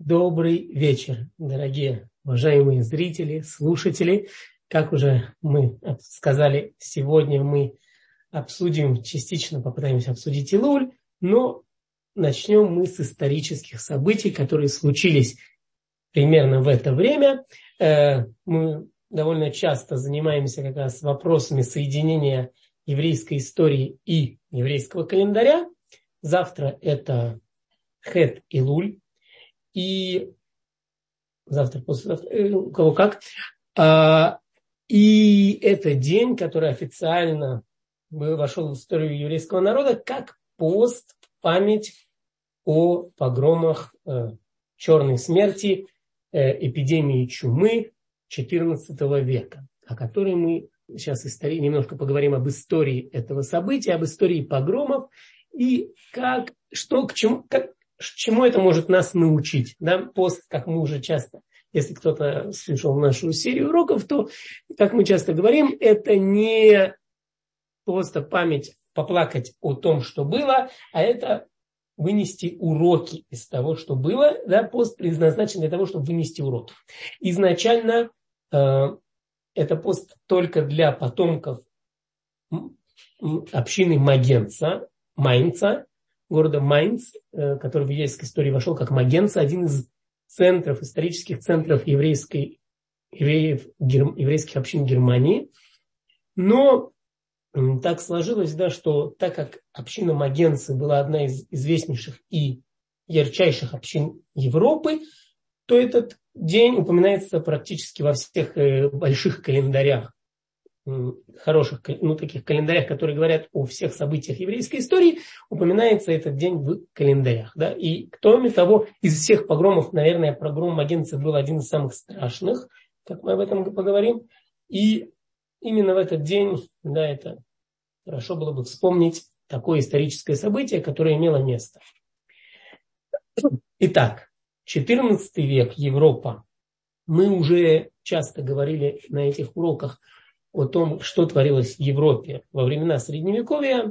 Добрый вечер, дорогие, уважаемые зрители, слушатели. Как уже мы сказали, сегодня мы обсудим, частично попытаемся обсудить Илуль, но начнем мы с исторических событий, которые случились примерно в это время. Мы довольно часто занимаемся как раз вопросами соединения еврейской истории и еврейского календаря. Завтра это Хет Илуль. И завтра, послезавтра, у кого как. И это день, который официально вошел в историю еврейского народа как пост в память о погромах черной смерти, эпидемии чумы XIV века, о которой мы сейчас немножко поговорим об истории этого события, об истории погромов и чему это может нас научить? Да? Пост, как мы уже часто, если кто-то слушал нашу серию уроков, то, как мы часто говорим, это не просто память, поплакать о том, что было, а это вынести уроки из того, что было. Да? Пост предназначен для того, чтобы вынести уроки. Изначально это пост только для потомков общины Майнца, города Майнц, который в еврейской истории вошел как Магенца, один из центров, исторических центров еврейских общин Германии. Но так сложилось, да, что так как община Магенцы была одна из известнейших и ярчайших общин Европы, то этот день упоминается практически во всех больших календарях, хороших, таких календарях, которые говорят о всех событиях еврейской истории, упоминается этот день в календарях. Да? И кроме того, из всех погромов, наверное, погром Магенцы был один из самых страшных, как мы об этом поговорим. И именно в этот день, да, это хорошо было бы вспомнить такое историческое событие, которое имело место. Итак, XIV век, Европа. Мы уже часто говорили на этих уроках о том, что творилось в Европе во времена Средневековья.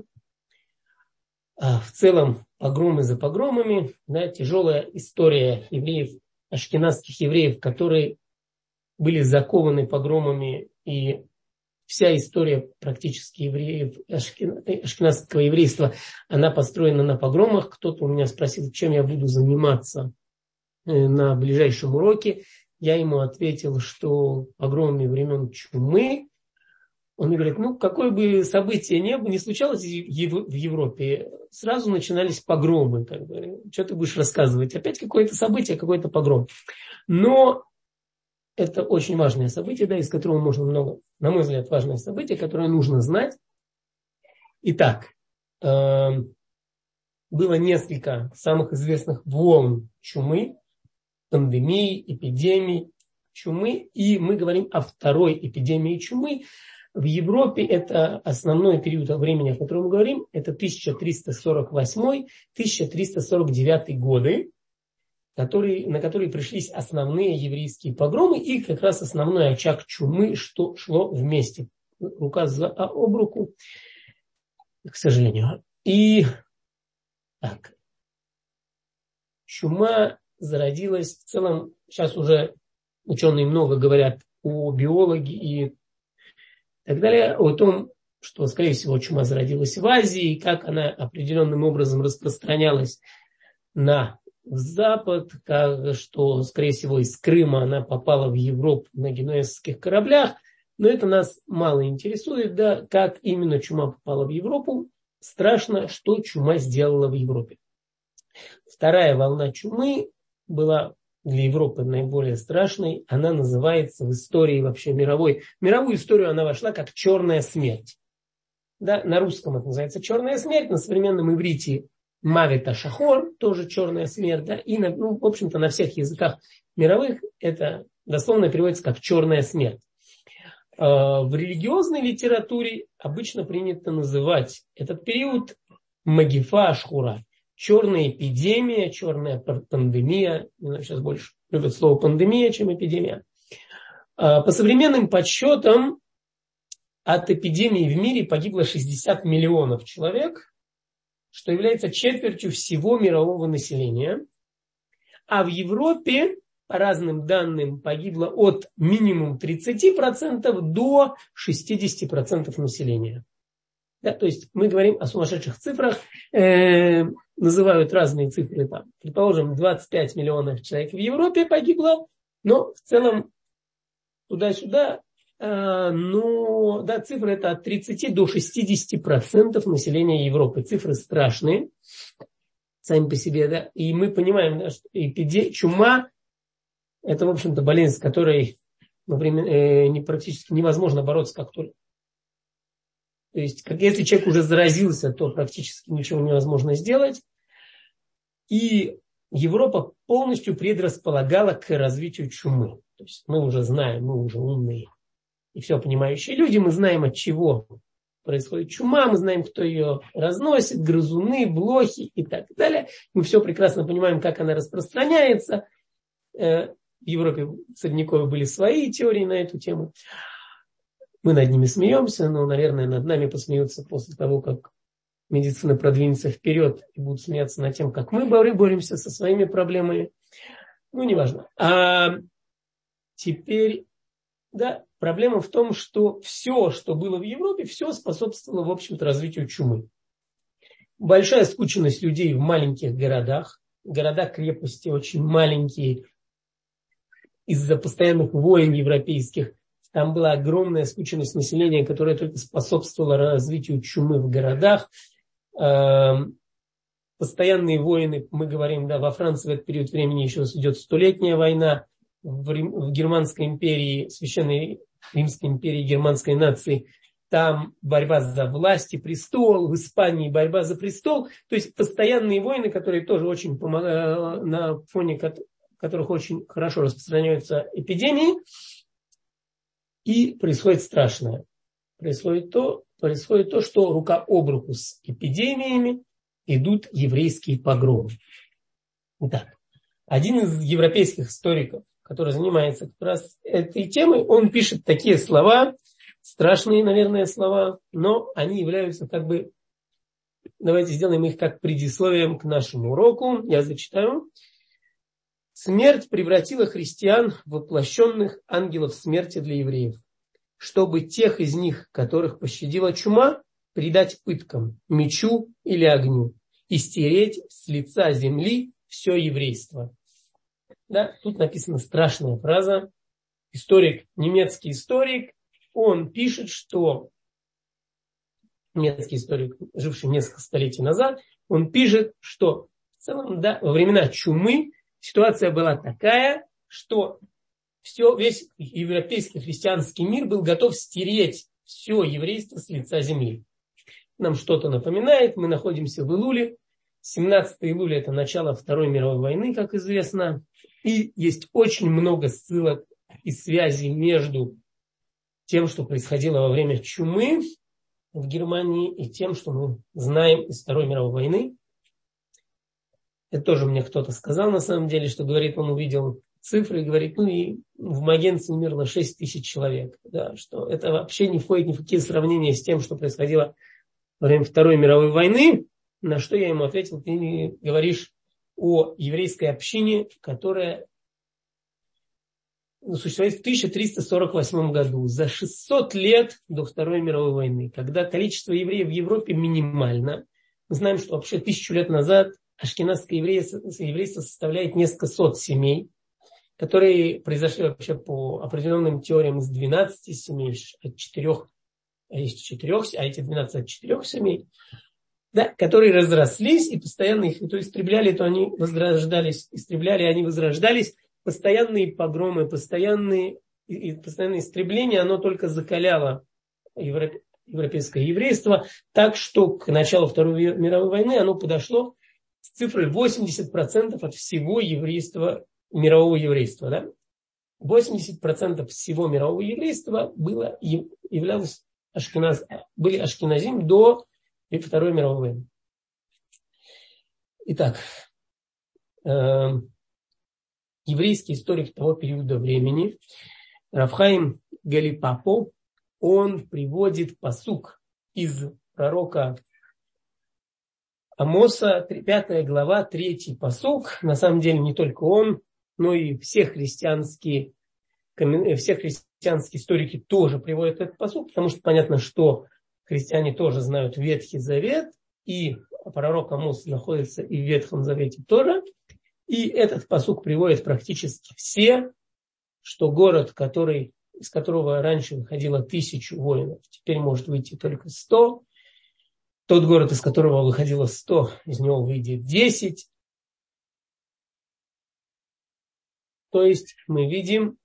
В целом, погромы за погромами, да, тяжелая история евреев, ашкеназских евреев, которые были закованы погромами, и вся история практически евреев, ашкеназского еврейства, она построена на погромах. Кто-то у меня спросил, чем я буду заниматься на ближайшем уроке. Я ему ответил, что погромами времен чумы. Он говорит, какое бы событие не случалось в Европе, сразу начинались погромы. Что ты будешь рассказывать? Опять какое-то событие, какой-то погром. Но это очень важное событие, да, из которого можно много, на мой взгляд, важное событие, которое нужно знать. Итак, было несколько самых известных волн чумы, пандемий, эпидемий чумы. И мы говорим о второй эпидемии чумы. В Европе это основной период времени, о котором мы говорим, это 1348-1349 годы, на которые пришлись основные еврейские погромы и как раз основной очаг чумы, что шло вместе. Рука об руку, к сожалению. И так, чума зародилась в целом, сейчас уже ученые много говорят о биологии и так далее, о том, что, скорее всего, чума зародилась в Азии, и как она определенным образом распространялась на Запад, что, скорее всего, из Крыма она попала в Европу на генуэзских кораблях, но это нас мало интересует, да, как именно чума попала в Европу. Страшно, что чума сделала в Европе. Вторая волна чумы была для Европы наиболее страшной. Она называется в истории вообще мировую историю она вошла как черная смерть. Да, на русском это называется черная смерть, на современном иврите Мавит а-Шахор, тоже черная смерть. Да, и в общем-то на всех языках мировых это дословно переводится как черная смерть. В религиозной литературе обычно принято называть этот период Магифа Ашхура. Черная эпидемия, черная пандемия. Сейчас больше любят слово пандемия, чем эпидемия. По современным подсчетам, от эпидемии в мире погибло 60 миллионов человек, что является четвертью всего мирового населения. А в Европе, по разным данным, погибло от минимум 30% до 60% населения. Да, то есть мы говорим о сумасшедших цифрах, называют разные цифры. Там, предположим, 25 миллионов человек в Европе погибло, но в целом туда-сюда, но да, цифры это от 30 до 60% населения Европы. Цифры страшные сами по себе, да, и мы понимаем, да, что чума это, в общем-то, болезнь, с которой практически невозможно бороться как только. То есть, если человек уже заразился, то практически ничего невозможно сделать. И Европа полностью предрасполагала к развитию чумы. То есть мы уже знаем, мы уже умные и все понимающие люди, мы знаем, от чего происходит чума, мы знаем, кто ее разносит, грызуны, блохи и так далее. Мы все прекрасно понимаем, как она распространяется. В Европе средневековье были свои теории на эту тему. Мы над ними смеемся, но, наверное, над нами посмеются после того, как медицина продвинется вперед и будут смеяться над тем, как мы боремся со своими проблемами. Ну, неважно. А теперь, да, проблема в том, что все, что было в Европе, все способствовало, в общем-то, развитию чумы. Большая скученность людей в маленьких городах. Города-крепости очень маленькие из-за постоянных войн европейских. Там была огромная скученность населения, которая только способствовала развитию чумы в городах. Постоянные войны, мы говорим, да, во Франции в этот период времени еще идет столетняя война, в Германской империи, Священной Римской империи германской нации, там борьба за власть и престол, в Испании борьба за престол. То есть постоянные войны, которые тоже очень помогают, на фоне которых очень хорошо распространяются эпидемии. И происходит страшное. Происходит то, что рука об руку с эпидемиями идут еврейские погромы. Итак, один из европейских историков, который занимается как раз этой темой, он пишет такие слова, страшные, наверное, слова, но они являются как бы, давайте сделаем их как предисловием к нашему уроку. Я зачитаю. Смерть превратила христиан в воплощенных ангелов смерти для евреев, чтобы тех из них, которых пощадила чума, предать пыткам, мечу или огню и стереть с лица земли все еврейство. Да, тут написана страшная фраза. Немецкий историк, он пишет, что немецкий историк, живший несколько столетий назад, он пишет, что в целом, да, во времена чумы ситуация была такая, что весь европейский христианский мир был готов стереть все еврейство с лица земли. Нам что-то напоминает, мы находимся в Илуле. 17 июля это начало Второй мировой войны, как известно. И есть очень много ссылок и связей между тем, что происходило во время чумы в Германии, и тем, что мы знаем из Второй мировой войны. Это тоже мне кто-то сказал, на самом деле, что говорит, он увидел цифры и говорит, и в Магенце умерло 6 тысяч человек. Да, что это вообще не входит ни в какие сравнения с тем, что происходило во время Второй мировой войны. На что я ему ответил, ты говоришь о еврейской общине, которая существует в 1348 году, за 600 лет до Второй мировой войны, когда количество евреев в Европе минимально. Мы знаем, что вообще 1000 лет назад ашкеназское еврейство составляет несколько сот семей, которые произошли вообще по определенным теориям из 12 семей, от 4, а эти 12 от 4 семей, да, которые разрослись и постоянно их то истребляли, то они возрождались, они возрождались. Постоянные погромы, постоянные истребления, оно только закаляло европейское еврейство, так что к началу Второй мировой войны оно подошло с цифрой 80% от всего еврейства, мирового еврейства. Да? 80% всего мирового еврейства были ашкеназим до Второй мировой войны. Итак, еврейский историк того периода времени, Рав Хаим Галипапо, он приводит пасук из пророка Амоса, 5 глава, 3 пасук. На самом деле не только он, но и все христианские историки тоже приводят этот пасук, потому что понятно, что христиане тоже знают Ветхий Завет, и пророк Амос находится и в Ветхом Завете тоже. И этот пасук приводит практически все, что город, из которого раньше выходило 1000 воинов, теперь может выйти только 100. Тот город, из которого выходило 100, из него выйдет 10. То есть мы видим,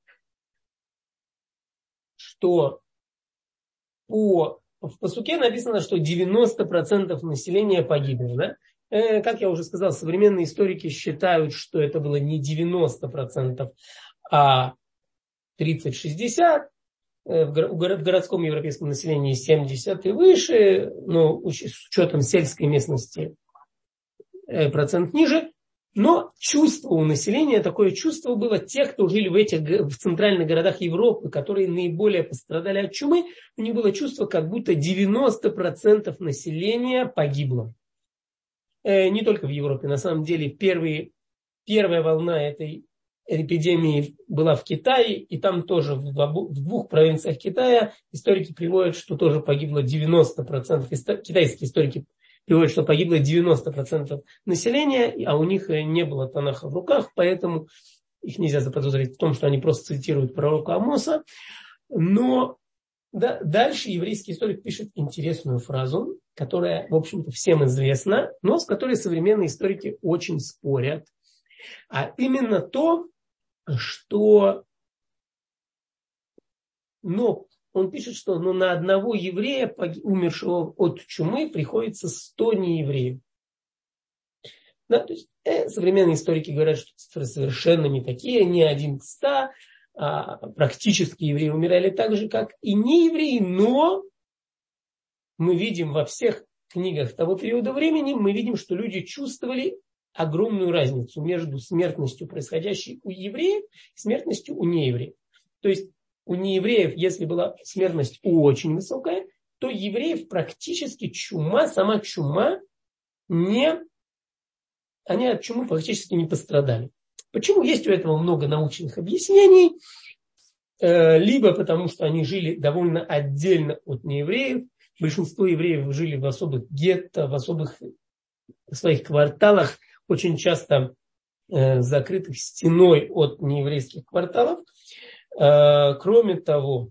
что в пасуке написано, что 90% населения погибло. Да? Как я уже сказал, современные историки считают, что это было не 90%, а 30-60%. В городском европейском населении 70 и выше, но с учетом сельской местности процент ниже. Но чувство у населения, такое чувство было тех, кто жили в центральных городах Европы, которые наиболее пострадали от чумы, у них было чувство, как будто 90% населения погибло. Не только в Европе, на самом деле первая волна этой эпидемии была в Китае, и там тоже в 2 провинциях Китая историки приводят, что тоже погибло 90%. Китайские историки приводят, что погибло 90% населения, а у них не было Танаха в руках, поэтому их нельзя заподозрить в том, что они просто цитируют пророка Амоса. Но дальше еврейский историк пишет интересную фразу, которая, в общем-то, всем известна, но с которой современные историки очень спорят. А именно то, что он пишет, что на одного еврея, умершего от чумы, приходится 100 неевреев. Да, то есть, современные историки говорят, что цифры совершенно не такие, не 1 к 100, а практически евреи умирали так же, как и неевреи, но мы видим во всех книгах того периода времени, мы видим, что люди чувствовали огромную разницу между смертностью, происходящей у евреев, и смертностью у неевреев. То есть у неевреев, если была смертность очень высокая, то евреев практически сама чума, они от чумы практически не пострадали. Почему? Есть у этого много научных объяснений. Либо потому, что они жили довольно отдельно от неевреев. Большинство евреев жили в особых гетто, в особых своих кварталах, очень часто закрытых стеной от нееврейских кварталов. Кроме того,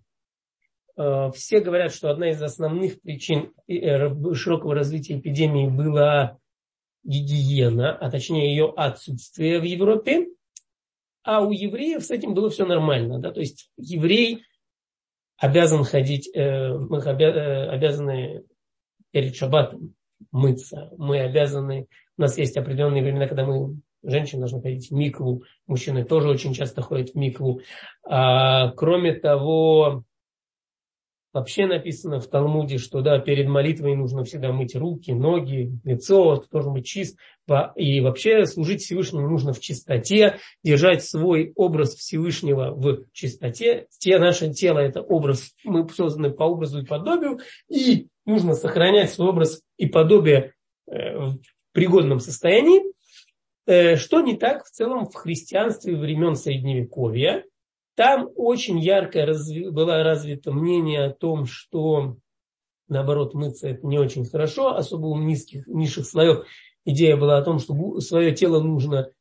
все говорят, что одна из основных причин широкого развития эпидемии была гигиена, а точнее ее отсутствие в Европе. А у евреев с этим было все нормально. Да? То есть еврей обязан ходить, мы обязаны перед шаббатом мыться. Мы обязаны, у нас есть определенные времена, когда женщины должны ходить в микву, мужчины тоже очень часто ходят в микву. Кроме того, вообще написано в Талмуде, что перед молитвой нужно всегда мыть руки, ноги, лицо, должен быть чист. И вообще служить Всевышнему нужно в чистоте, держать свой образ Всевышнего в чистоте. Наше тело – это образ, мы созданы по образу и подобию, и нужно сохранять свой образ и подобие в пригодном состоянии. Что не так в целом в христианстве времен Средневековья. Там очень ярко было развито мнение о том, что, наоборот, мыться это не очень хорошо, особо у низших слоев. Идея была о том, что свое тело нужно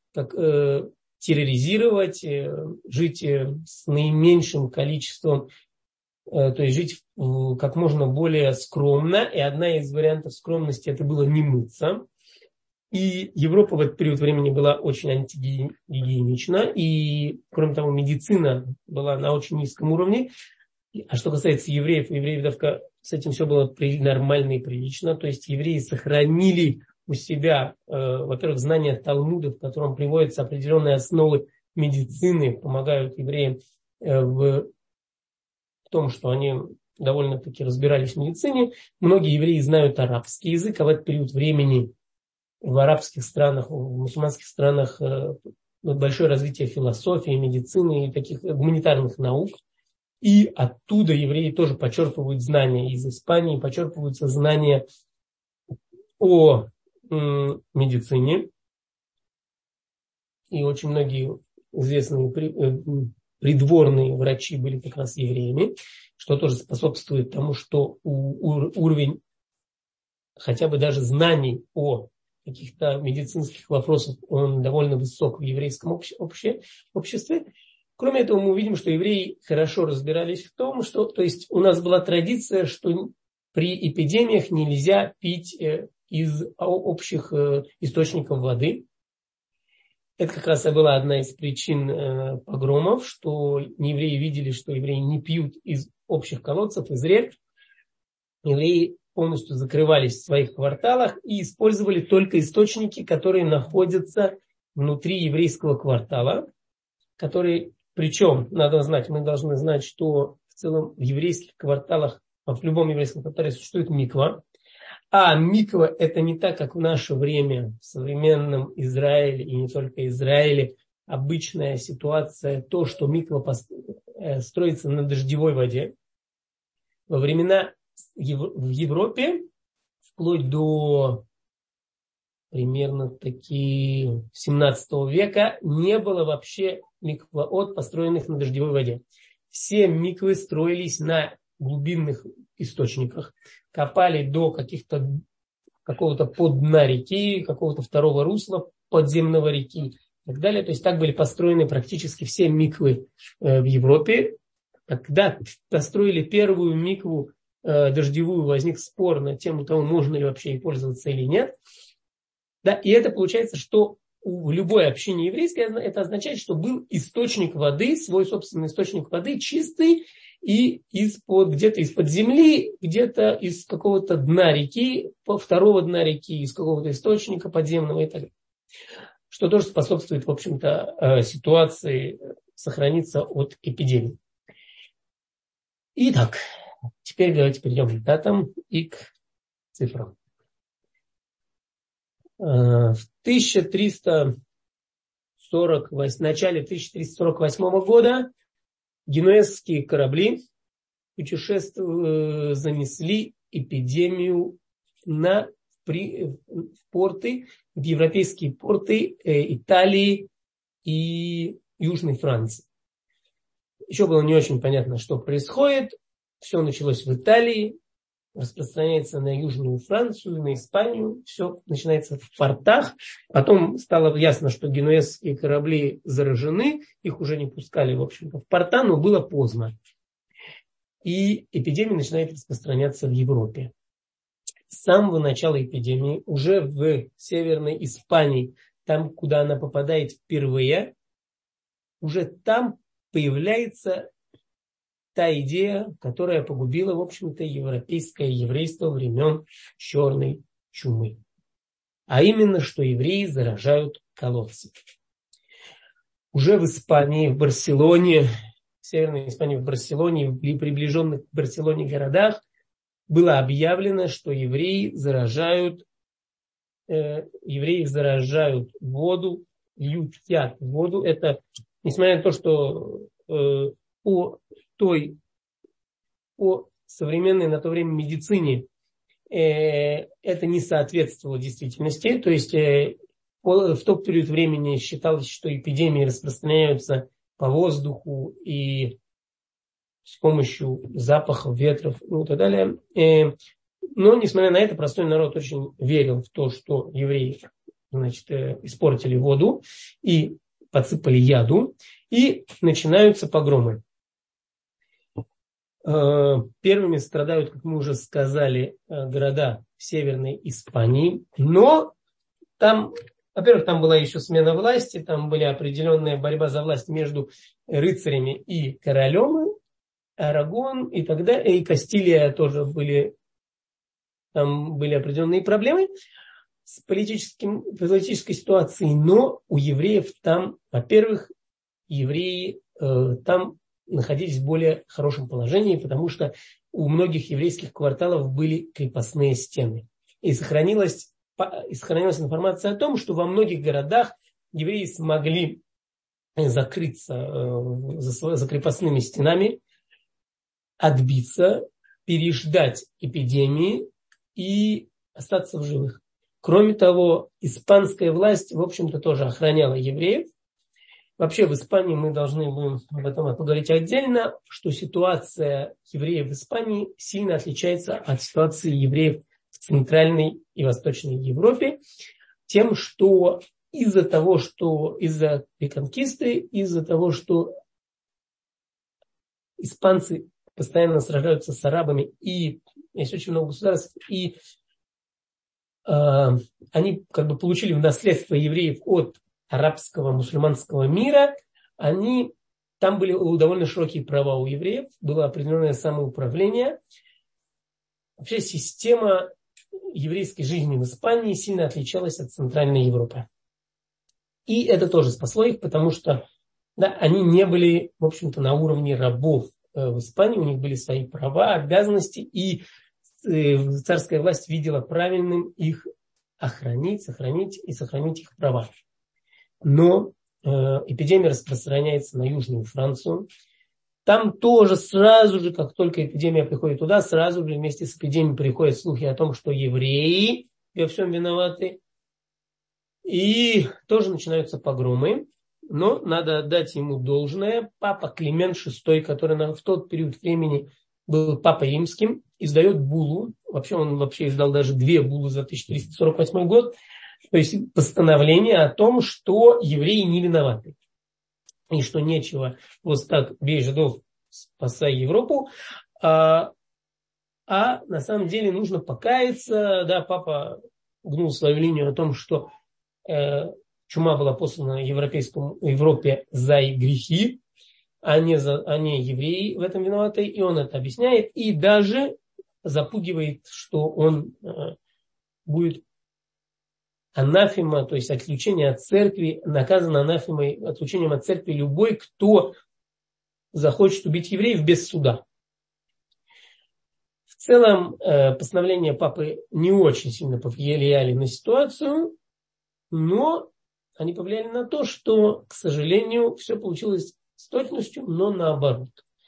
терроризировать, жить с наименьшим количеством, то есть жить как можно более скромно. И одна из вариантов скромности это было не мыться. И Европа в этот период времени была очень антигигиенична. И, кроме того, медицина была на очень низком уровне. А что касается евреев с этим все было нормально и прилично. То есть евреи сохранили у себя, во-первых, знания Талмуда, в котором приводятся определенные основы медицины, помогают евреям в том, что они довольно-таки разбирались в медицине. Многие евреи знают арабский язык, а в этот период времени в арабских странах, в мусульманских странах большое развитие философии, медицины и таких гуманитарных наук. И оттуда евреи тоже почерпывают знания. Из Испании почерпываются знания о медицине. И очень многие известные придворные врачи были как раз евреями, что тоже способствует тому, что уровень хотя бы даже знаний о каких-то медицинских вопросах, он довольно высок в еврейском обществе. Кроме этого, мы увидим, что евреи хорошо разбирались в том, что, то есть у нас была традиция, что при эпидемиях нельзя пить из общих источников воды. Это как раз и была одна из причин погромов, что евреи видели, что евреи не пьют из общих колодцев, из рек. Евреи полностью закрывались в своих кварталах и использовали только источники, которые находятся внутри еврейского квартала, которые, причем, надо знать, мы должны знать, что в целом в еврейских кварталах, в любом еврейском квартале существует миква. А миква – это не так, как в наше время в современном Израиле и не только Израиле. Обычная ситуация, то, что миква строится на дождевой воде. Во времена в Европе, вплоть до примерно 17 века, не было вообще микваот, построенных на дождевой воде. Все миквы строились на глубинных источниках, копали до какого-то поддна реки, какого-то второго русла подземного реки и так далее. То есть так были построены практически все миквы в Европе. Когда построили первую микву дождевую, возник спор на тему того, можно ли вообще ей пользоваться или нет. Да, и это получается, что в любой общине еврейской это означает, что был источник воды, свой собственный источник воды, чистый, и где-то из-под земли, где-то из какого-то дна реки, второго дна реки, из какого-то источника подземного и так далее. Что тоже способствует, в общем-то, ситуации сохраниться от эпидемии. Итак, теперь давайте перейдем к датам и к цифрам. В начале 1348 года генуэзские корабли занесли эпидемию в порты, в европейские порты Италии и Южной Франции. Еще было не очень понятно, что происходит. Все началось в Италии, распространяется на Южную Францию, на Испанию. Все начинается в портах. Потом стало ясно, что генуэзские корабли заражены. Их уже не пускали, в общем-то, в порта, но было поздно. И эпидемия начинает распространяться в Европе. С самого начала эпидемии, уже в Северной Испании, там, куда она попадает впервые, уже там появляется та идея, которая погубила, в общем-то, европейское еврейство времен Черной чумы. А именно, что евреи заражают колодцы. Уже в Испании, в Барселоне, в Северной Испании, в Барселоне, в приближенных к Барселоне городах было объявлено, что евреи заражают воду, льют яд в воду. Это, несмотря на то, что по современной на то время медицине это не соответствовало действительности. То есть в тот период времени считалось, что эпидемии распространяются по воздуху и с помощью запахов, ветров и так далее. Но, несмотря на это, простой народ очень верил в то, что евреи, испортили воду и подсыпали яду, и начинаются погромы. Первыми страдают, как мы уже сказали, города Северной Испании. Но там, во-первых, там была еще смена власти, там была определенная борьба за власть между рыцарями и королем. Арагон и так далее, и Кастилия тоже там были определенные проблемы с политической ситуацией. Но у евреев там, во-первых, евреи там находились в более хорошем положении, потому что у многих еврейских кварталов были крепостные стены. И сохранилась информация о том, что во многих городах евреи смогли закрыться за крепостными стенами, отбиться, переждать эпидемии и остаться в живых. Кроме того, испанская власть, в общем-то, тоже охраняла евреев. Вообще в Испании мы должны будем об этом поговорить отдельно, что ситуация евреев в Испании сильно отличается от ситуации евреев в Центральной и Восточной Европе, тем, что из-за реконкисты, из-за того, что испанцы постоянно сражаются с арабами, и есть очень много государств, и они как бы получили в наследство евреев от арабского мусульманского мира, там были довольно широкие права у евреев, было определенное самоуправление. Вообще система еврейской жизни в Испании сильно отличалась от Центральной Европы. И это тоже спасло их, потому что они не были, в общем-то, на уровне рабов в Испании, у них были свои права, обязанности, и царская власть видела правильным их охранить, сохранить их права. Но эпидемия распространяется на Южную Францию. Там тоже сразу же, как только эпидемия приходит туда, сразу же вместе с эпидемией приходят слухи о том, что евреи во всем виноваты. И тоже начинаются погромы. Но надо отдать ему должное. Папа Климент VI, который в тот период времени был папой римским, издает буллу. Он издал даже 2 буллы за 1348 год. То есть постановление о том, что евреи не виноваты. И что нечего вот так бей жидов, спасай Европу. А на самом деле нужно покаяться. Да, папа гнул свою линию о том, что чума была послана Европе за их грехи, а не евреи в этом виноваты. И он это объясняет. И даже запугивает, что он будет анафема, то есть отлучение от церкви, наказан анафемой, отлучением от церкви любой, кто захочет убить евреев без суда. В целом, постановления папы не очень сильно повлияли на ситуацию, но они повлияли на то, что, к сожалению, все получилось с точностью, но наоборот.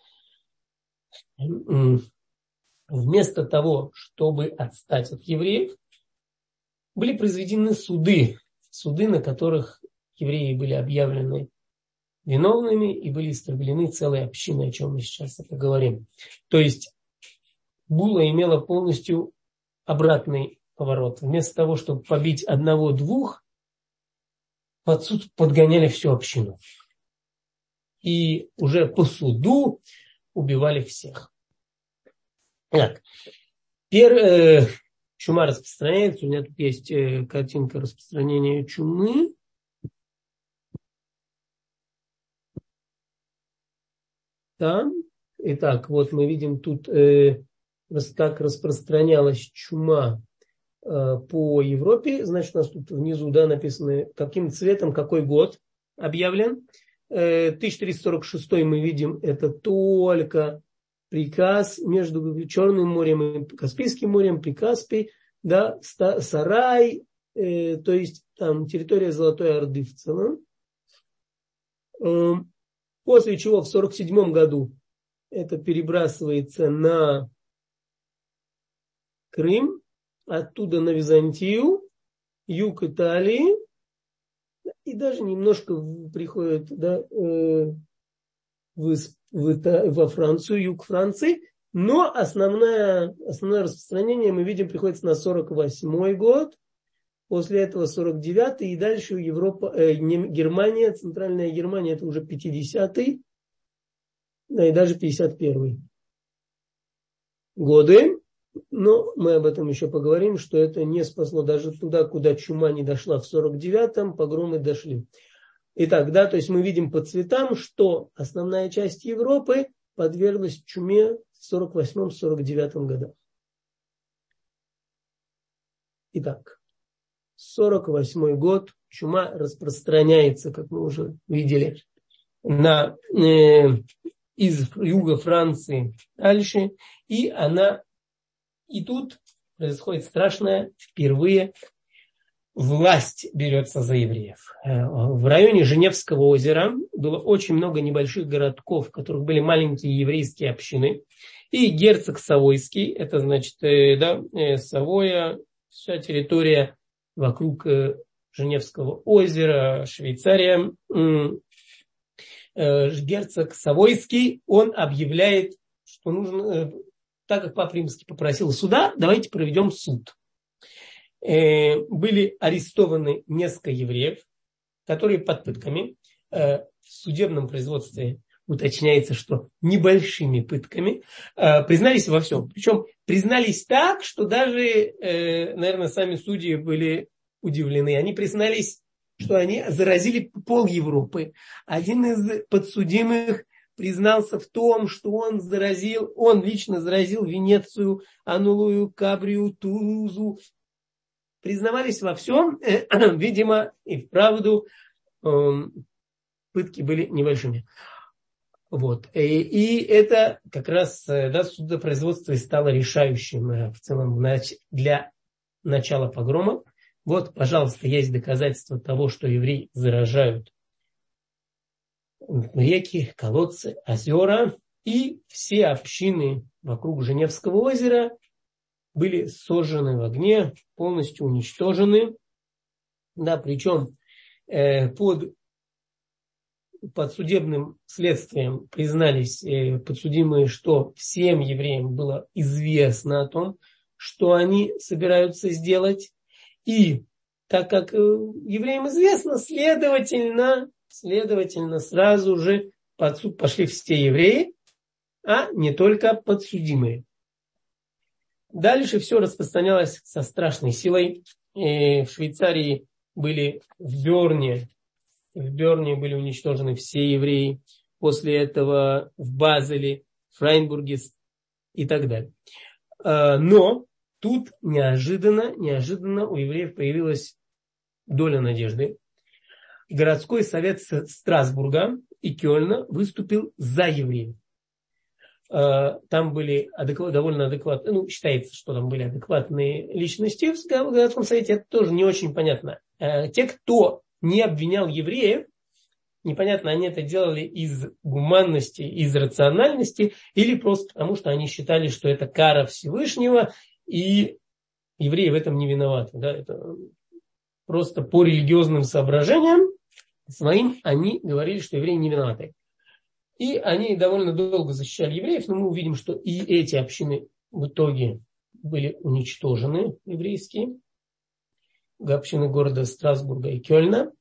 Вместо того, чтобы отстать от евреев, были произведены суды, на которых евреи были объявлены виновными и были истреблены целые общины, о чем мы сейчас поговорим. То есть булла имела полностью обратный поворот. Вместо того, чтобы побить 1-2, под суд подгоняли всю общину. И уже по суду убивали всех. Так. Чума распространяется. У меня тут есть картинка распространения чумы. Там. Итак, вот мы видим тут, как распространялась чума по Европе. Значит, у нас тут внизу написано, каким цветом, какой год объявлен. 1346 мы видим, это только приказ между Черным морем и Каспийским морем, Прикаспий, Сарай, то есть там территория Золотой Орды в целом. После чего в 1947 году это перебрасывается на Крым, оттуда на Византию, юг Италии, и даже немножко приходит во Францию, юг Франции, но основное распространение мы видим приходится на 1948 год, после этого 1949 и дальше Германия, центральная Германия, это уже 50-й, и даже 51-й годы. Но мы об этом еще поговорим, что это не спасло даже туда, куда чума не дошла в 49-м, погромы дошли. Итак, то есть мы видим по цветам, что основная часть Европы подверглась чуме в 48-49 годах. Итак, 48 год, чума распространяется, как мы уже видели, из юга Франции дальше, и тут происходит страшное, впервые власть берется за евреев. В районе Женевского озера было очень много небольших городков, в которых были маленькие еврейские общины. И герцог Савойский, это значит, Савоя, вся территория вокруг Женевского озера, Швейцария, герцог Савойский, он объявляет, что нужно, так как Папа Римский попросил суда, давайте проведем суд. Были арестованы несколько евреев, которые под пытками, в судебном производстве уточняется, что небольшими пытками, признались во всем. Причем признались так, что даже, наверное, сами судьи были удивлены. Они признались, что они заразили пол Европы. Один из подсудимых признался в том, что он лично заразил Венецию, Анулую, Кабрию, Тулузу. Признавались во всем, видимо, и вправду пытки были небольшими. Вот. И это как раз судопроизводство и стало решающим в целом для начала погрома. Вот, пожалуйста, есть доказательства того, что евреи заражают реки, колодцы, озера. И все общины вокруг Женевского озера были сожжены в огне, полностью уничтожены. Да, причем под судебным следствием признались подсудимые, что всем евреям было известно о том, что они собираются сделать. И так как евреям известно, следовательно, сразу же под суд пошли все евреи, а не только подсудимые. Дальше все распространялось со страшной силой. В Швейцарии в Берне были уничтожены все евреи. После этого в Базеле, Фрайнбурге и так далее. Но тут неожиданно у евреев появилась доля надежды. Городской совет Страсбурга и Кёльна выступил за евреев. Там были довольно адекватные, считается, что там были адекватные личности в городском совете, это тоже не очень понятно. Те, кто не обвинял евреев, непонятно, они это делали из гуманности, из рациональности, или просто потому, что они считали, что это кара Всевышнего, и евреи в этом не виноваты. Да? Это просто по религиозным соображениям своим они говорили, что евреи не виноваты. И они довольно долго защищали евреев, но мы увидим, что и эти общины в итоге были уничтожены, еврейские, общины города Страсбурга и Кёльна.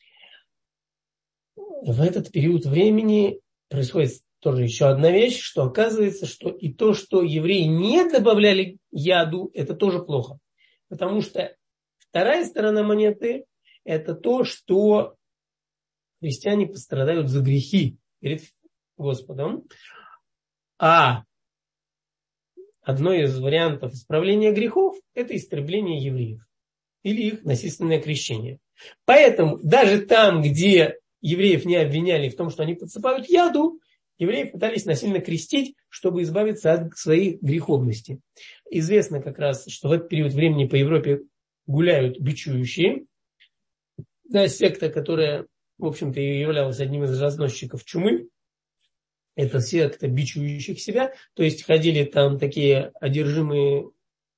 В этот период времени происходит тоже еще одна вещь, что оказывается, что и то, что евреи не добавляли яду, это тоже плохо. Потому что вторая сторона монеты – это то, что христиане пострадают за грехи перед Господом. А одно из вариантов исправления грехов – это истребление евреев или их насильственное крещение. Поэтому даже там, где евреев не обвиняли в том, что они подсыпают яду, евреи пытались насильно крестить, чтобы избавиться от своей греховности. Известно как раз, что в этот период времени по Европе гуляют бичующие. Да, секта, которая, в общем-то, и являлась одним из разносчиков чумы. Это секта бичующих себя. То есть ходили там такие одержимые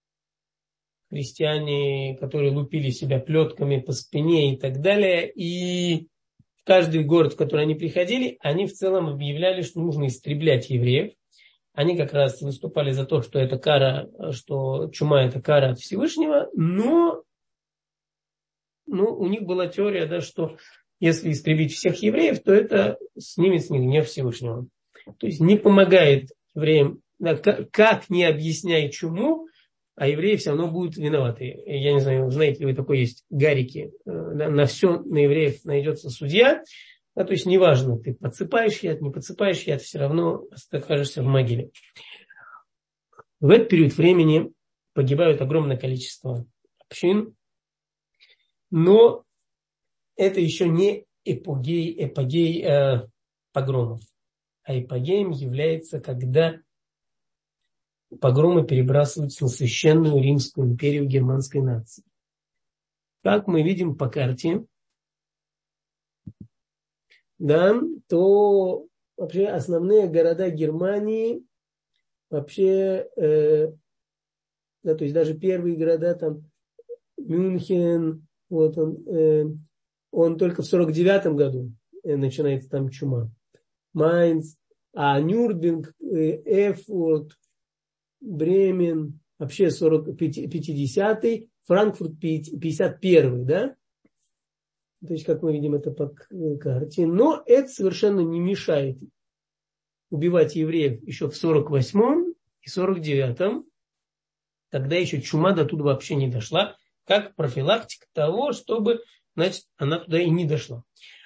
христиане, которые лупили себя плетками по спине и так далее. И в каждый город, в который они приходили, они в целом объявляли, что нужно истреблять евреев. Они как раз выступали за то, что это кара, что чума это кара от Всевышнего, но у них была теория, да, что если истребить всех евреев, то это снимет с них гнев Всевышнего. То есть не помогает евреям, да, как не объясняй чуму, а евреи все равно будут виноваты. Я не знаю, знаете ли вы, такой есть гарики, да, на все на евреев найдется судья. Да, то есть неважно, ты подсыпаешь яд, не подсыпаешь яд, все равно окажешься в могиле. В этот период времени погибают огромное количество общин, но это еще не эпогей погромов. А эпогеем является, когда погромы перебрасываются на священную Римскую империю германской нации. Как мы видим по карте, да, то вообще основные города Германии, вообще, да, то есть даже первые города там Мюнхен, вот он только в 49 году начинается там чума. Майнц, а Нюрнберг, Эрфурт, Бремен, вообще 50-й, Франкфурт 51-й, да? То есть, как мы видим, это по карте. Но это совершенно не мешает убивать евреев еще в 48-м и 49-м, когда еще чума до туда вообще не дошла, как профилактика того, чтобы, значит, она туда и не дошла.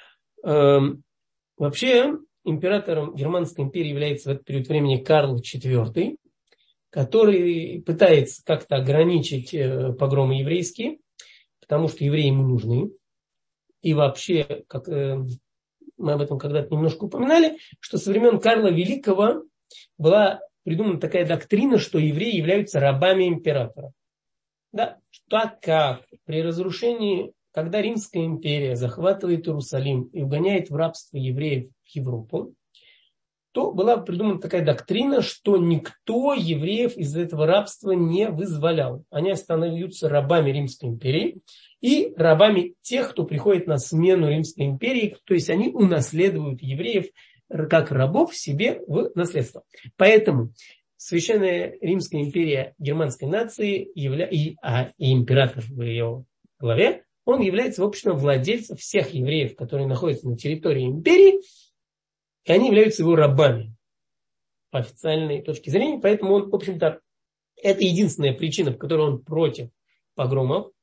Вообще, императором Германской империи является в этот период времени Карл IV, который пытается как-то ограничить погромы еврейские, потому что евреи ему нужны. И вообще, как мы об этом когда-то немножко упоминали, что со времен Карла Великого была придумана такая доктрина, что евреи являются рабами императора. Да, так как при разрушении, когда Римская империя захватывает Иерусалим и угоняет в рабство евреев в Европу, то была придумана такая доктрина, что никто евреев из этого рабства не вызволял. Они остаются рабами Римской империи и рабами тех, кто приходит на смену Римской империи, то есть они унаследуют евреев как рабов себе в наследство. Поэтому Священная Римская империя германской нации и император в ее главе, он является, в общем, владельцем всех евреев, которые находятся на территории империи, и они являются его рабами по официальной точке зрения. Поэтому он, в общем-то, это единственная причина, по которой он против погромов,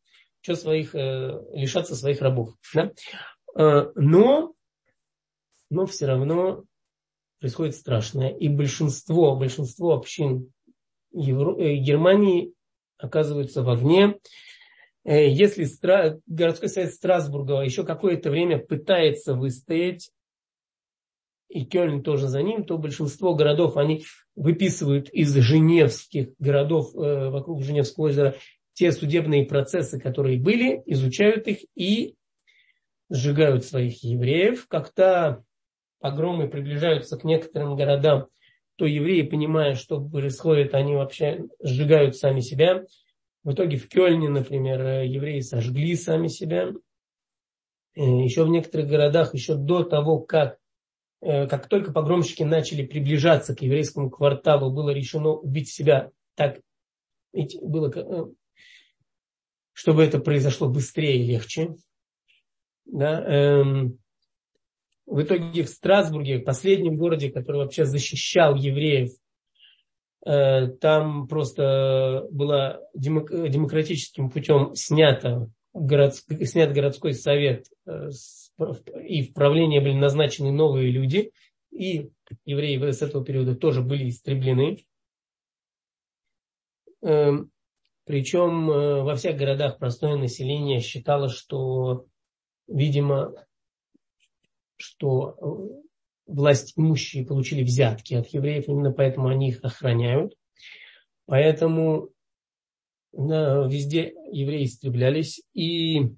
лишаться своих рабов. Да? Но все равно происходит страшное. И большинство общин Германии оказываются в огне. Если городской совет Страсбурга еще какое-то время пытается выстоять, и Кёльн тоже за ним, то большинство городов они выписывают из женевских городов вокруг Женевского озера те судебные процессы, которые были, изучают их и сжигают своих евреев. Когда погромы приближаются к некоторым городам, то евреи, понимая, что происходит, они вообще сжигают сами себя. В итоге в Кёльне, например, евреи сожгли сами себя. Еще в некоторых городах, еще до того, как только погромщики начали приближаться к еврейскому кварталу, было решено убить себя так, чтобы это произошло быстрее и легче. Да? В итоге в Страсбурге, в последнем городе, который вообще защищал евреев, там просто было демократическим путем снят городской совет, и в правление были назначены новые люди, и евреи с этого периода тоже были истреблены. Причем во всех городах простое население считало, что, видимо, что власть имущие получили взятки от евреев, именно поэтому они их охраняют. Поэтому везде евреи истреблялись, и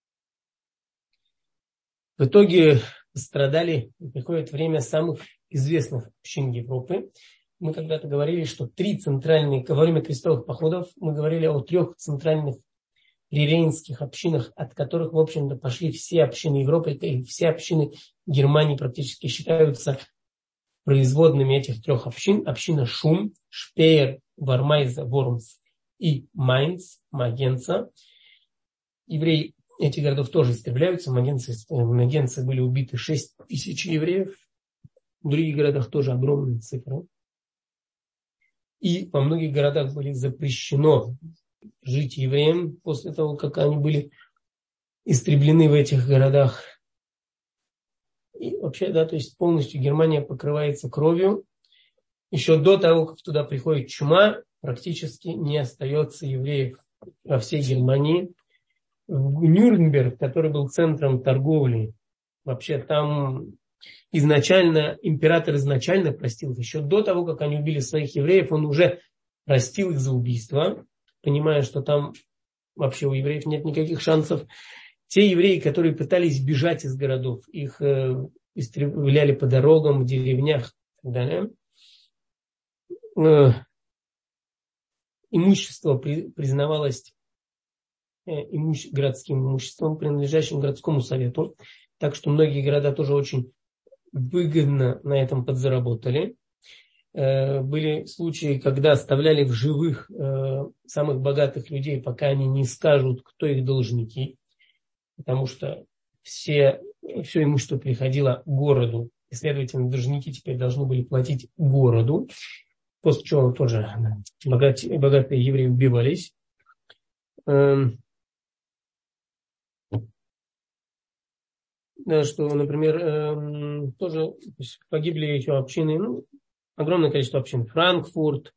в итоге пострадали, приходит время самых известных общин Европы. Мы когда-то говорили, что во время крестовых походов мы говорили о 3 центральных рейнских общинах, от которых, в общем-то, пошли все общины Европы, и все общины Германии практически считаются производными этих 3 общин. Община Шум, Шпеер, Вармайза, Вормс и Майнц, Магенца. Евреи этих городов тоже истребляются. В Магенце были убиты 6 тысяч евреев. В других городах тоже огромные цифры. И во многих городах было запрещено жить евреям после того, как они были истреблены в этих городах. И вообще, да, то есть полностью Германия покрывается кровью. Еще до того, как туда приходит чума, практически не остается евреев во всей Германии. Нюрнберг, который был центром торговли, вообще там император изначально простил их. Еще до того, как они убили своих евреев, он уже простил их за убийство, понимая, что там вообще у евреев нет никаких шансов. Те евреи, которые пытались бежать из городов, их истребляли по дорогам, в деревнях и так далее. Имущество признавалось городским имуществом, принадлежащим городскому совету. Так что многие города тоже очень выгодно на этом подзаработали. Были случаи, когда оставляли в живых самых богатых людей, пока они не скажут, кто их должники. Потому что все имущество приходило к городу. И, следовательно, должники теперь должны были платить городу. После чего тоже богатые евреи убивались. Да, что, например, тоже погибли еще общины, огромное количество общин. Франкфурт,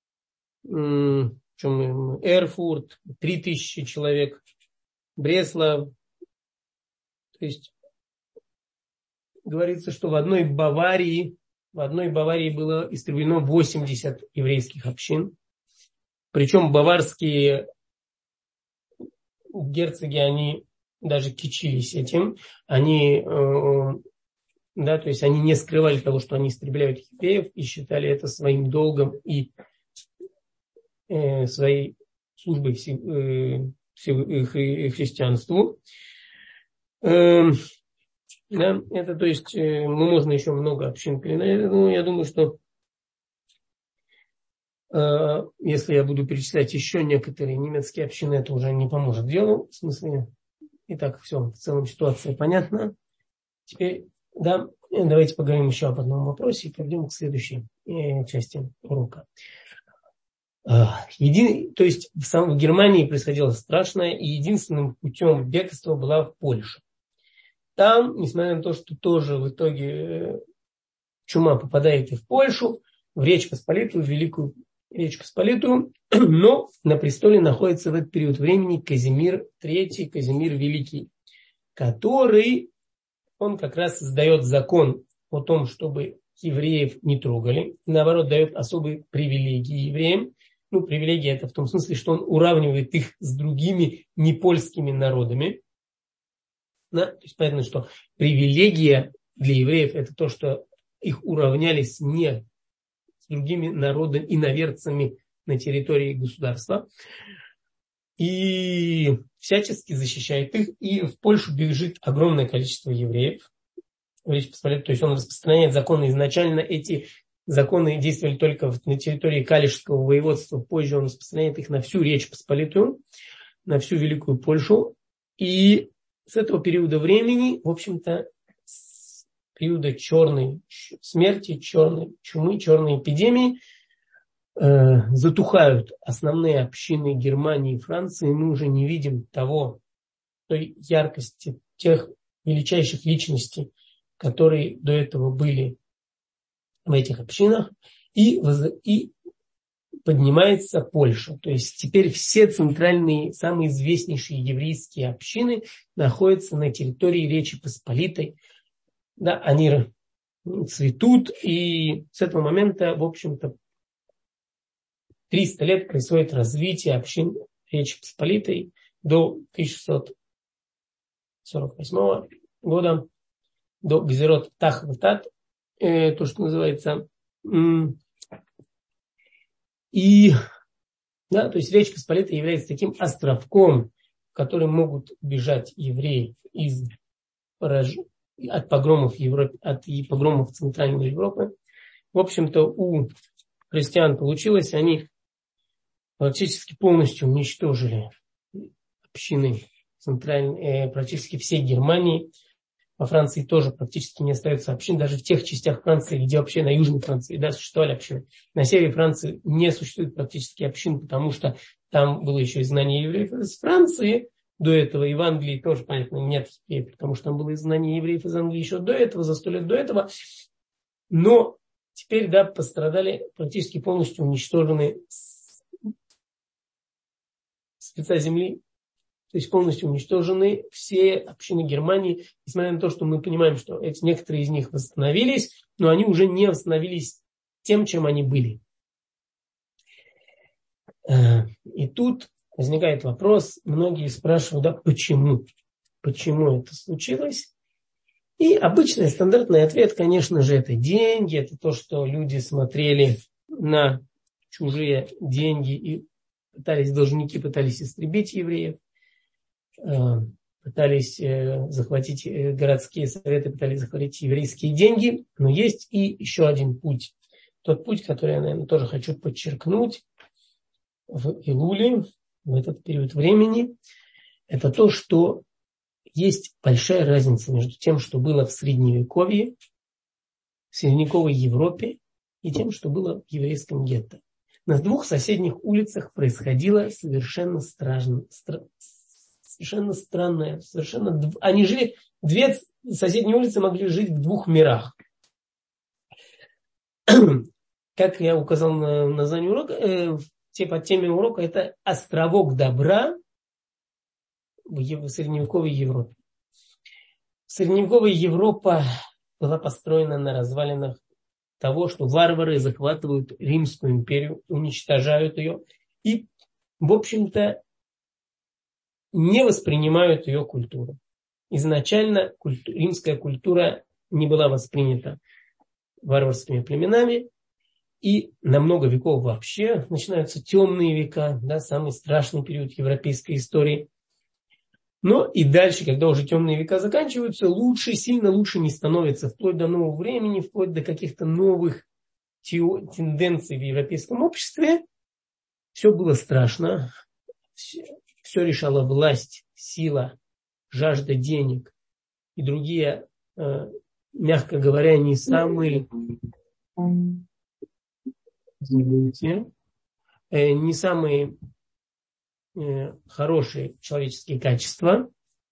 Эрфурт, 3000 человек, Бреслав. То есть говорится, что в одной Баварии было истреблено 80 еврейских общин. Причем баварские герцоги, они даже кичились этим. Они не скрывали того, что они истребляют евреев, и считали это своим долгом и своей службой христианству. Это, то есть, можно еще много общин переносить. Я думаю, что если я буду перечислять еще некоторые немецкие общины, это уже не поможет делу. В смысле, и так все, в целом ситуация понятна. Теперь, давайте поговорим еще об одном вопросе и перейдем к следующей части урока. То есть в Германии происходило страшное, и единственным путем бегства была в Польшу. Там, несмотря на то, что тоже в итоге чума попадает и в Польшу, в Речь Посполитую, в Великую Речь Посполитую, но на престоле находится в этот период времени Казимир III, Казимир Великий, который, он как раз создает закон о том, чтобы евреев не трогали, наоборот, дает особые привилегии евреям. Привилегии это в том смысле, что он уравнивает их с другими непольскими народами. То есть понятно, что привилегия для евреев это то, что их уравнялись не с другими народами, иноверцами на территории государства. И всячески защищает их. И в Польшу бежит огромное количество евреев. То есть он распространяет законы. Изначально эти законы действовали только на территории Калишского воеводства. Позже он распространяет их на всю Речь Посполитую, на всю Великую Польшу. И с этого периода времени, в общем-то, с периода черной смерти, черной чумы, черной эпидемии, затухают основные общины Германии и Франции. Мы уже не видим той яркости, тех величайших личностей, которые до этого были в этих общинах. И поднимается Польша. То есть теперь все центральные, самые известнейшие еврейские общины находятся на территории Речи Посполитой. Они цветут, и с этого момента, в общем-то, 300 лет происходит развитие общин Речи Посполитой до 1648 года, до Гзерот Тах-Ватат, то, что называется. То есть Речь Посполитая является таким островком, в который могут бежать евреи от погромов в Центральной Европы. В общем-то, у христиан получилось, они практически полностью уничтожили общины практически всей Германии. Во Франции тоже практически не остается общин, даже в тех частях Франции, где вообще на южной Франции существовали общины. На севере Франции не существует практически общин, потому что там было еще изгнание евреев из Франции до этого, и в Англии тоже, понятно, нет евреев, потому что там было изгнание евреев из Англии еще до этого, за 100 лет до этого. Но теперь, пострадали, практически полностью уничтожены с лица земли. То есть полностью уничтожены все общины Германии, несмотря на то, что мы понимаем, что некоторые из них восстановились, но они уже не восстановились тем, чем они были. И тут возникает вопрос, многие спрашивают, почему? Почему это случилось? И обычный стандартный ответ, конечно же, это деньги, это то, что люди смотрели на чужие деньги и должники пытались истребить евреев. пытались захватить, городские советы пытались захватить еврейские деньги, но есть и еще один путь. Тот путь, который я, наверное, тоже хочу подчеркнуть в Илуле, в этот период времени, это то, что есть большая разница между тем, что было в Средневековье, в средневековой Европе, и тем, что было в еврейском гетто. На двух соседних улицах происходило совершенно странное. Они жили, две соседние улицы могли жить в двух мирах. Как я указал на названии урока, по теме урока, это островок добра в средневековой Европе. Средневековая Европа была построена на развалинах того, что варвары захватывают Римскую империю, уничтожают ее и, в общем-то, не воспринимают ее культуру. Изначально римская культура не была воспринята варварскими племенами, и на много веков вообще начинаются темные века, да, самый страшный период европейской истории. Но и дальше, когда уже темные века заканчиваются, сильно лучше не становится, вплоть до нового времени, вплоть до каких-то новых тенденций в европейском обществе. Все было страшно, все решала власть, сила, жажда денег и другие, мягко говоря, не самые хорошие человеческие качества.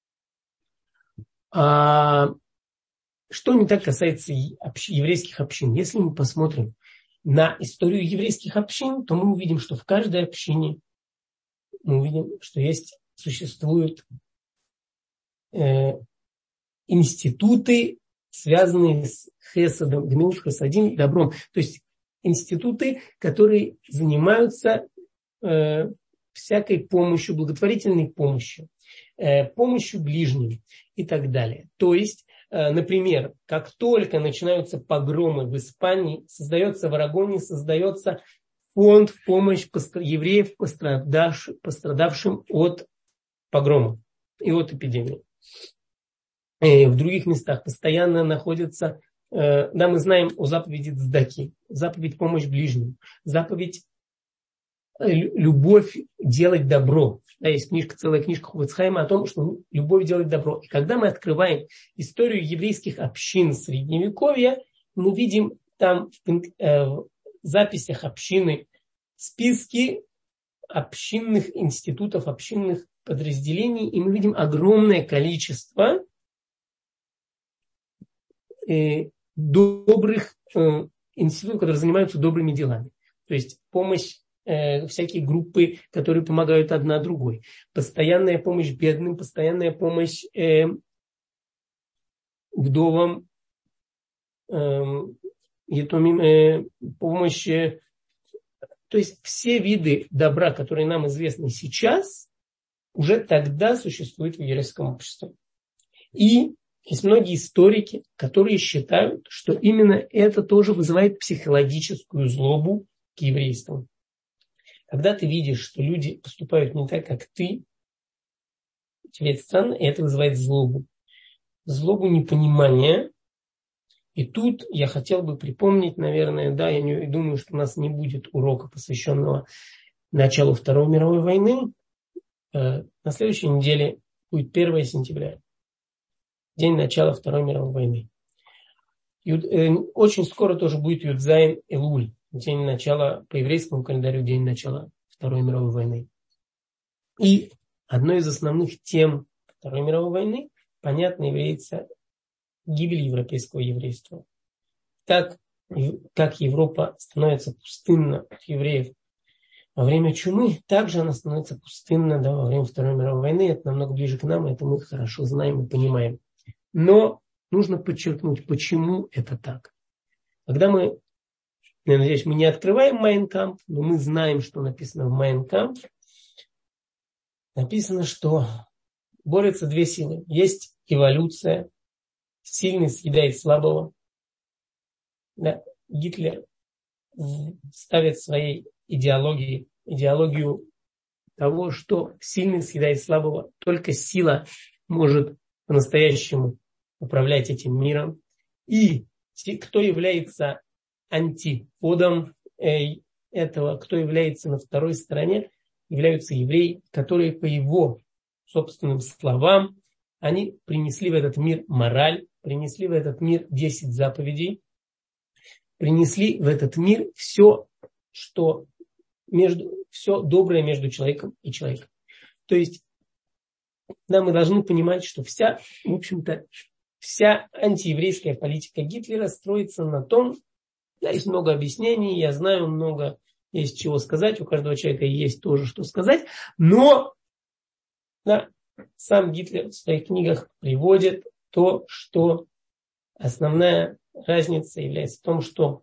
А что не так касается еврейских общин? Если мы посмотрим на историю еврейских общин, то мы увидим, что в каждой общине существуют институты, связанные с хесадом, гмилут хасадим, добром. То есть институты, которые занимаются всякой помощью, благотворительной помощью, помощью ближним и так далее. То есть, например, как только начинаются погромы в Испании, в Арагоне создается фонд в помощь евреев, пострадавшим от погрома и от эпидемии. В других местах постоянно находятся, мы знаем о заповеди Цдаки, заповедь помощь ближним, заповедь любовь делать добро. Да, есть целая книжка Хофец Хаима о том, что любовь делать добро. И когда мы открываем историю еврейских общин Средневековья, мы видим там в записях общины списки общинных институтов, общинных подразделений, и мы видим огромное количество добрых институтов, которые занимаются добрыми делами. То есть помощь, всякие группы, которые помогают одна другой. Постоянная помощь бедным, постоянная помощь вдовам, помощь. То есть все виды добра, которые нам известны сейчас, уже тогда существуют в еврейском обществе. И есть многие историки, которые считают, что именно это тоже вызывает психологическую злобу к еврейству. Когда ты видишь, что люди поступают не так, как ты, тебе это странно, и это вызывает злобу. Злобу непонимания. И тут я хотел бы припомнить, наверное, я думаю, что у нас не будет урока, посвященного началу Второй мировой войны. На следующей неделе будет 1 сентября, день начала Второй мировой войны. Очень скоро тоже будет Юдзайн Элуль, день начала, по еврейскому календарю, день начала Второй мировой войны. И одной из основных тем Второй мировой войны, понятно, является гибель европейского еврейства. Как Европа становится пустынна от евреев во время чумы, также она становится пустынна во время Второй мировой войны. Это намного ближе к нам, это мы хорошо знаем и понимаем. Но нужно подчеркнуть, почему это так. Когда я надеюсь, мы не открываем Майн Кампф, но мы знаем, что написано в Майн Кампф. Написано, что борются две силы. Есть эволюция, сильный съедает слабого. Да, Гитлер ставит своей идеологию того, что сильный съедает слабого. Только сила может по-настоящему управлять этим миром. И кто является антиподом этого, кто является на второй стороне, являются евреи, которые по его собственным словам, они принесли в этот мир мораль, принесли в этот мир 10 заповедей, принесли в этот мир все, все доброе между человеком и человеком. То есть, да, мы должны понимать, что вся антиеврейская политика Гитлера строится на том, да, есть много объяснений, я знаю, много есть чего сказать, у каждого человека есть тоже что сказать, но да, сам Гитлер в своих книгах приводит то, что основная разница является в том, что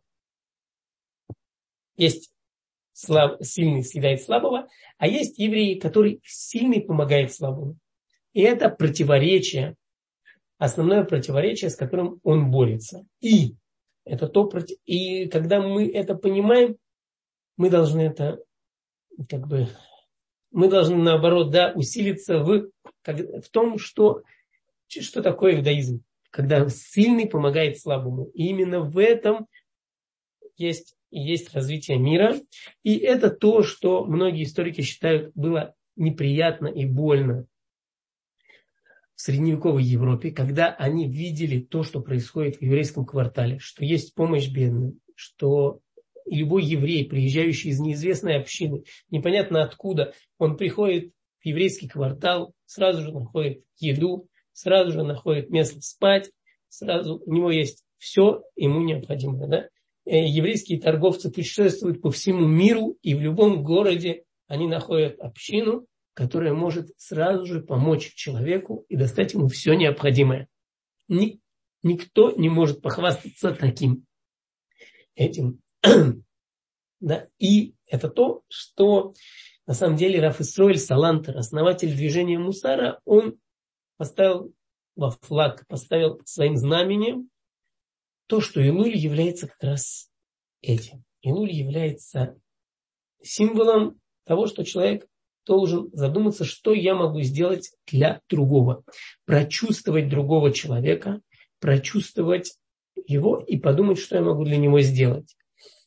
есть сильный съедает слабого, а есть евреи, который сильный помогает слабому. И это противоречие, основное противоречие, с которым он борется. И когда мы это понимаем, мы должны наоборот, да, усилиться в том, что такое иудаизм, когда сильный помогает слабому. И именно в этом есть развитие мира. И это то, что многие историки считают было неприятно и больно в средневековой Европе, когда они видели то, что происходит в еврейском квартале, что есть помощь бедным, что любой еврей, приезжающий из неизвестной общины, непонятно откуда, он приходит в еврейский квартал, сразу же находит еду, сразу же находит место спать, сразу у него есть все ему необходимое. Да? Еврейские торговцы путешествуют по всему миру, и в любом городе они находят общину, которая может сразу же помочь человеку и достать ему все необходимое. Никто не может похвастаться этим. Да? И это то, что на самом деле Рав Исроэль Салантер, основатель движения Мусара, он поставил во флаг, поставил своим знамением то, что Илуль является как раз этим. Илуль является символом того, что человек должен задуматься, что я могу сделать для другого. Прочувствовать другого человека, прочувствовать его и подумать, что я могу для него сделать.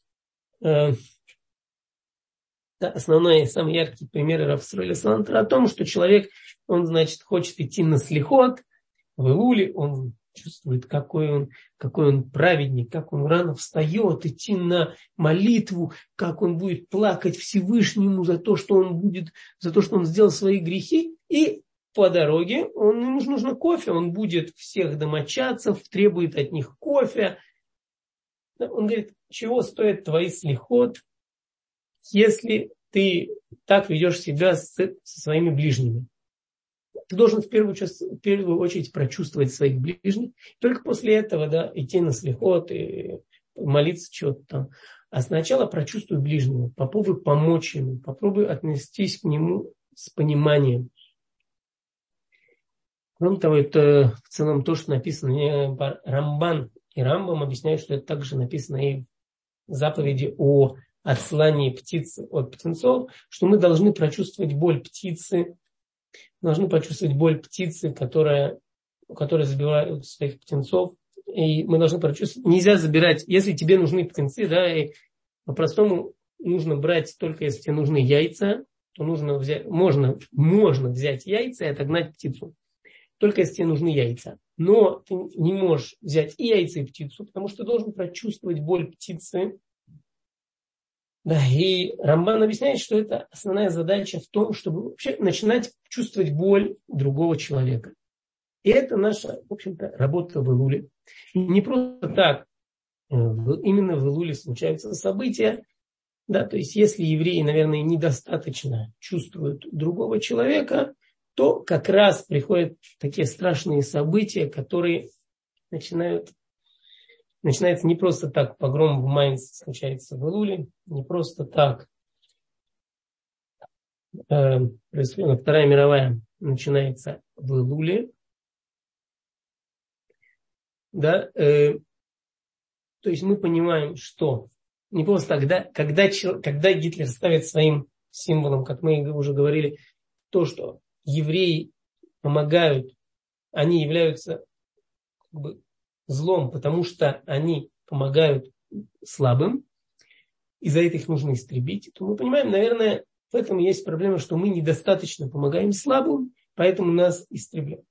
Основной, самый яркий пример Рав Исроэля Салантера о том, что человек, он, значит, хочет идти на слихот, в Илуле, он чувствует, какой он праведник, как он рано встает, идти на молитву, как он будет плакать Всевышнему за то, что он сделал свои грехи, и по дороге ему нужно кофе, он будет всех домочадцев, требует от них кофе. Он говорит, чего стоит твои слихот, если ты так ведешь себя со своими ближними. Ты должен в первую очередь прочувствовать своих ближних. Только после этого, да, идти на слихот и молиться чего-то там. А сначала прочувствуй ближнего. Попробуй помочь ему. Попробуй отнестись к нему с пониманием. Кроме того, это в целом то, что написано Рамбан и Рамбам объясняют, что это также написано и в заповеди о отслании птиц от птенцов, что мы должны прочувствовать боль птицы, которая забивают своих птенцов. И мы должны прочувствовать. Нельзя забирать, если тебе нужны птенцы, да, и по-простому нужно брать только если тебе нужны яйца, то можно взять яйца и отогнать птицу. Только если тебе нужны яйца. Но ты не можешь взять и яйца, и птицу, потому что ты должен прочувствовать боль птицы. Да, и Рамбан объясняет, что это основная задача в том, чтобы вообще начинать чувствовать боль другого человека. И это наша, в общем-то, работа в Илуле. И не просто так, именно в Илуле случаются события. Да, то есть, если евреи, наверное, недостаточно чувствуют другого человека, то как раз приходят такие страшные события, которые начинается не просто так, погром в Майнце случается в Илуле, не просто так происходит, Вторая мировая начинается в Илуле. Да, то есть мы понимаем, что не просто тогда, когда Гитлер ставит своим символом, как мы уже говорили, то, что евреи помогают, они являются как бы злом, потому что они помогают слабым, и за это их нужно истребить, то мы понимаем, наверное, в этом есть проблема, что мы недостаточно помогаем слабым, поэтому нас истребляют.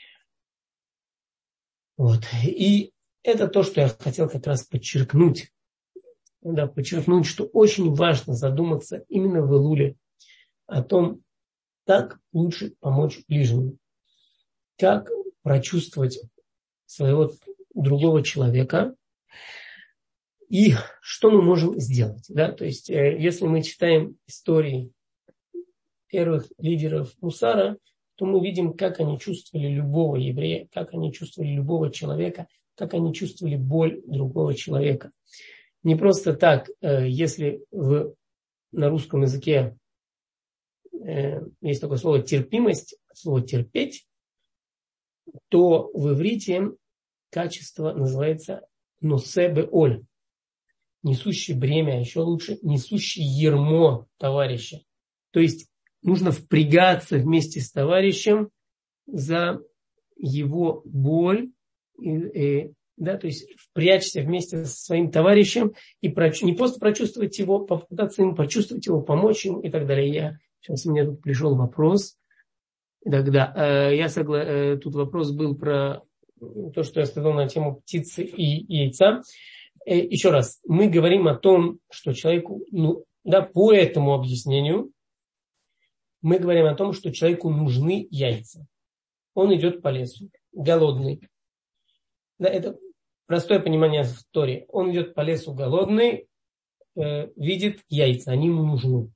Вот. И это то, что я хотел как раз подчеркнуть. Да, подчеркнуть, что очень важно задуматься именно в Элуле о том, как лучше помочь ближнему, как прочувствовать своего другого человека и что мы можем сделать. Да? То есть, если мы читаем истории первых лидеров Мусара, то мы видим, как они чувствовали любого еврея, как они чувствовали любого человека, как они чувствовали боль другого человека. Не просто так, если на русском языке есть такое слово терпимость, слово терпеть, то в иврите качество называется носебе оль, несущий бремя, а еще лучше несущий ярмо товарища. То есть нужно впрягаться вместе с товарищем за его боль, да, то есть впрячься вместе со своим товарищем и не просто прочувствовать его, попытаться ему почувствовать его, помочь ему и так далее. Сейчас у меня тут пришел вопрос. Тогда тут вопрос был про то, что я сказал на тему птицы и яйца. Еще раз, мы говорим о том, что человеку, по этому объяснению, мы говорим о том, что человеку нужны яйца. Он идет по лесу, голодный. Да, это простое понимание в Торе. Он идет по лесу голодный, видит яйца, они ему нужны.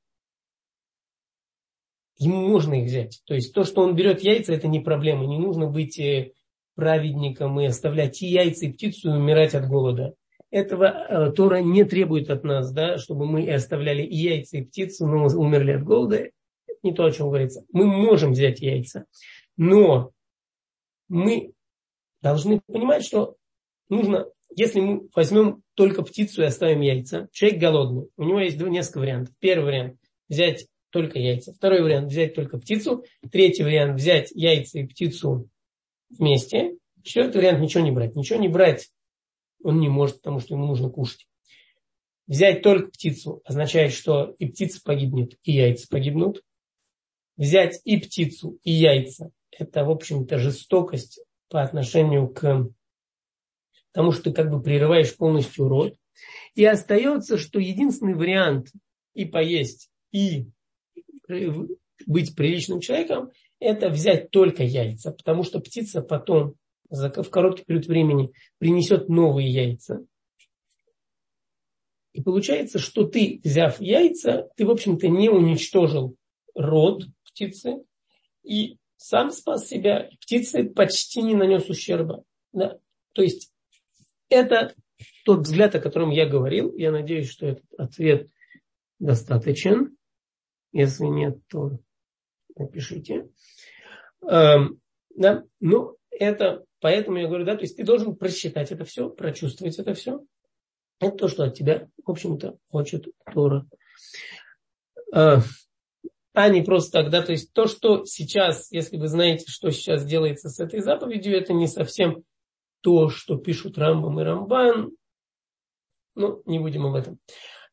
Ему можно их взять. То есть то, что он берет яйца, это не проблема. Не нужно быть праведником и оставлять и яйца, и птицу, и умирать от голода. Этого Тора не требует от нас, да, чтобы мы оставляли и яйца, и птицу, но умерли от голода. Это не то, о чем говорится. Мы можем взять яйца, но мы должны понимать, что нужно, если мы возьмем только птицу и оставим яйца, человек голодный, у него есть несколько вариантов. Первый вариант – взять только яйца. Второй вариант – взять только птицу. Третий вариант – взять яйца и птицу вместе. Четвертый вариант – ничего не брать. Ничего не брать он не может, потому что ему нужно кушать. Взять только птицу означает, что и птица погибнет, и яйца погибнут. Взять и птицу, и яйца – это, в общем-то, жестокость по отношению к тому, что ты как бы прерываешь полностью род. И остается, что единственный вариант и поесть, и быть приличным человеком – это взять только яйца, потому что птица потом в короткий период времени принесет новые яйца. И получается, что ты, взяв яйца, ты, в общем-то, не уничтожил род птицы и сам спас себя. Птице почти не нанес ущерба. Да? То есть это тот взгляд, о котором я говорил. Я надеюсь, что этот ответ достаточен. Если нет, то напишите. Да? Ну, это поэтому я говорю, да, то есть ты должен просчитать это все, прочувствовать это все. Это то, что от тебя, в общем-то, хочет Тора. А не просто так, да, то есть то, что сейчас, если вы знаете, что сейчас делается с этой заповедью, это не совсем то, что пишут Рамбам и Рамбан. Ну, не будем об этом.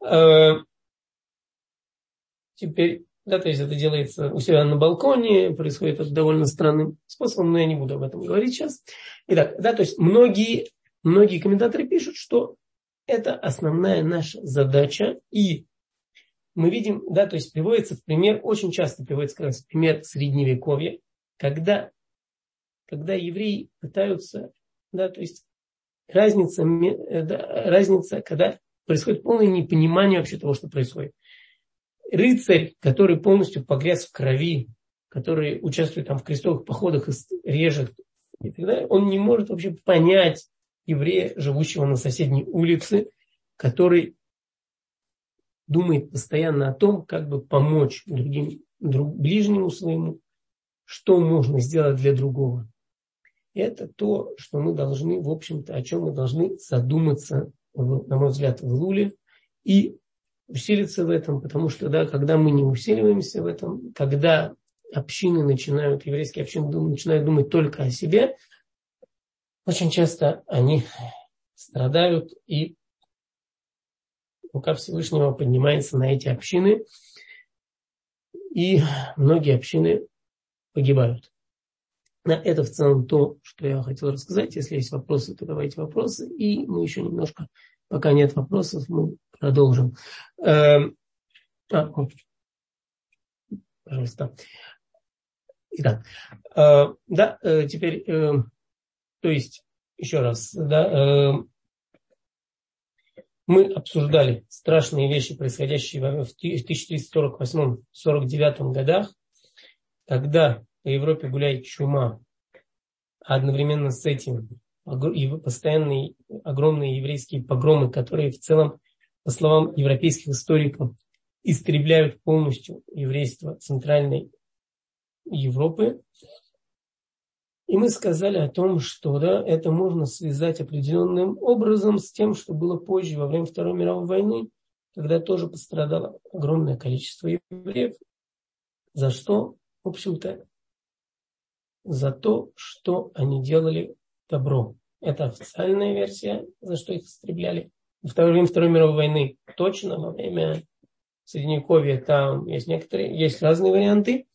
Теперь, да, то есть это делается у себя на балконе, происходит это довольно странным способом, но я не буду об этом говорить сейчас. Итак, да, то есть многие комментаторы пишут, что это основная наша задача, и мы видим, да, то есть приводится в пример, очень часто приводится как раз пример Средневековья, когда евреи пытаются, да, то есть разница, когда происходит полное непонимание вообще того, что происходит. Рыцарь, который полностью погряз в крови, который участвует там в крестовых походах и режет, и так далее, он не может вообще понять еврея, живущего на соседней улице, который думает постоянно о том, как бы помочь ближнему своему, что можно сделать для другого. Это то, что мы должны, в общем-то, о чем мы должны задуматься, на мой взгляд, в Луле. И усилиться в этом, потому что, да, когда мы не усиливаемся в этом, когда общины начинают, еврейские общины начинают думать только о себе, очень часто они страдают, и рука Всевышнего поднимается на эти общины, и многие общины погибают. Это в целом то, что я хотел рассказать. Если есть вопросы, то давайте вопросы. И мы еще немножко, пока нет вопросов, мы продолжим. Пожалуйста. Итак, теперь, то есть, еще раз, да, мы обсуждали страшные вещи, происходящие в 1348-49 годах, когда по Европе гуляет чума, а одновременно с этим постоянные огромные еврейские погромы, которые в целом, по словам европейских историков, истребляют полностью еврейство Центральной Европы. И мы сказали о том, что да, это можно связать определенным образом с тем, что было позже, во время Второй мировой войны, когда тоже пострадало огромное количество евреев. За что? В общем-то, за то, что они делали добро. Это официальная версия, за что их истребляли. Во время Второй мировой войны точно, во время Средневековья там есть разные варианты.